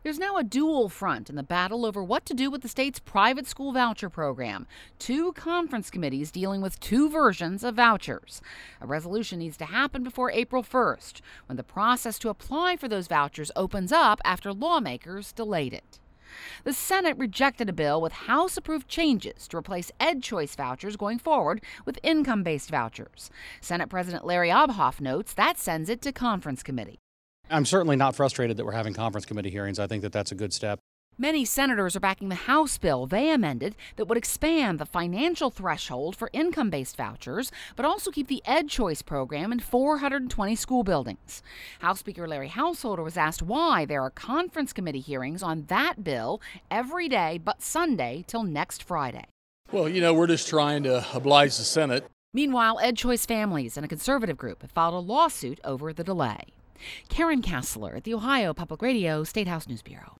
There's now a dual front in the battle over what to do with the state's private school voucher program. Two conference committees dealing with two versions of vouchers. A resolution needs to happen before April 1st, when the process to apply for those vouchers opens up after lawmakers delayed it. The Senate rejected a bill with House-approved changes to replace EdChoice vouchers going forward with income-based vouchers. Senate President Larry Obhoff notes that sends it to conference committee. I'm certainly not frustrated that we're having conference committee hearings. I think that that's a good step. Many senators are backing the House bill they amended that would expand the financial threshold for income-based vouchers, but also keep the EdChoice program in 420 school buildings. House Speaker Larry Householder was asked why there are conference committee hearings on that bill every day but Sunday till next Friday. Well, we're just trying to oblige the Senate. Meanwhile, EdChoice families and a conservative group have filed a lawsuit over the delay. Karen Kassler at the Ohio Public Radio State House News Bureau.